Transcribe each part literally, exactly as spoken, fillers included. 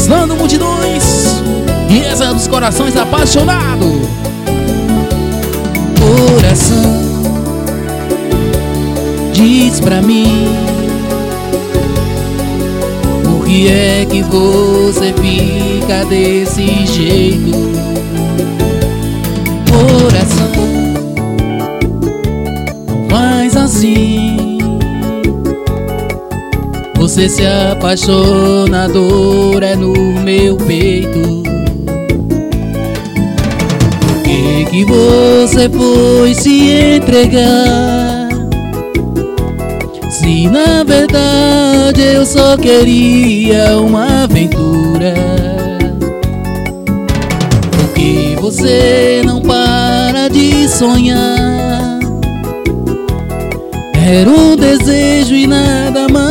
conquistando multidões, e essa é dos corações apaixonados. Coração, diz pra mim, por que é que você fica desse jeito? Coração, não faz assim. Você se apaixona, a dor é no meu peito. Por que que você foi se entregar, se na verdade eu só queria uma aventura? Por que você não para de sonhar? Era um desejo e nada mais.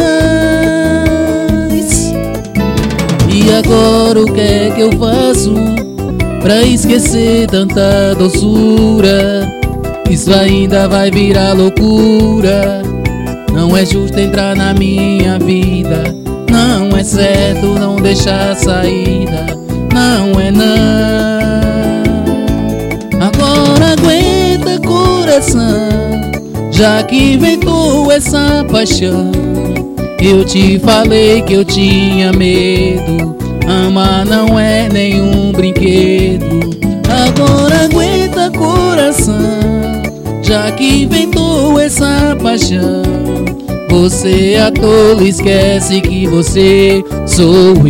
E agora o que é que eu faço pra esquecer tanta doçura? Isso ainda vai virar loucura. Não é justo entrar na minha vida, não é certo não deixar saída, não é não. Agora aguenta, coração, já que inventou essa paixão. Eu te falei que eu tinha medo, amar não é nenhum brinquedo. Agora aguenta, coração, já que inventou essa paixão. Você é tolo, esquece que você sou eu.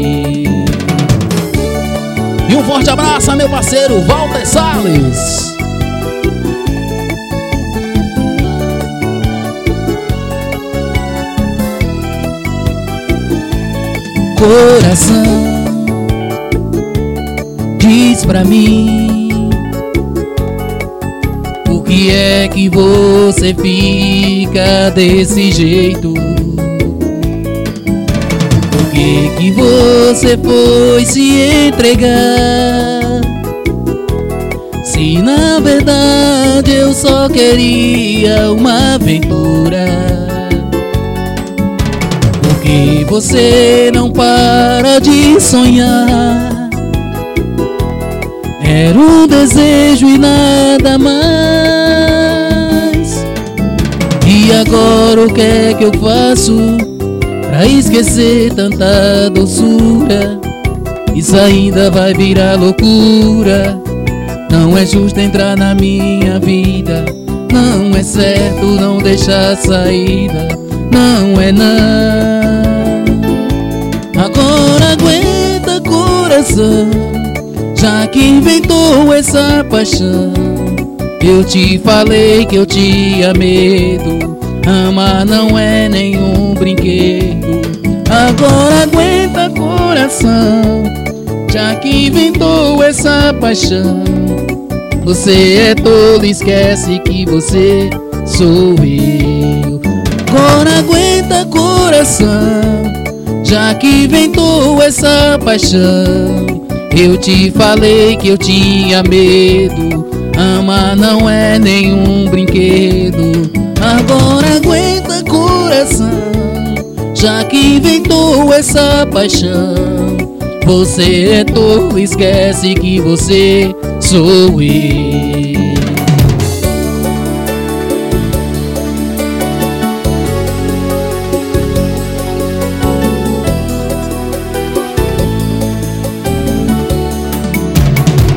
E um forte abraço, meu parceiro Walter Salles. Coração, diz pra mim, por que é que você fica desse jeito? Por que que você foi se entregar, se na verdade eu só queria uma aventura? Por que você não para de sonhar? Era um desejo e nada mais. E agora o que é que eu faço pra esquecer tanta doçura? Isso ainda vai virar loucura. Não é justo entrar na minha vida, não é certo não deixar saída, não é não. Agora aguenta, coração, já que inventou essa paixão. Eu te falei que eu tinha medo, amar não é nenhum brinquedo. Agora aguenta, coração, já que inventou essa paixão. Você é tolo, esquece que você sou eu. Agora aguenta, coração, já que inventou essa paixão. Eu te falei que eu tinha medo, amar não é nenhum brinquedo. Agora aguenta, coração, já que inventou essa paixão. Você é tolo, esquece que você sou eu.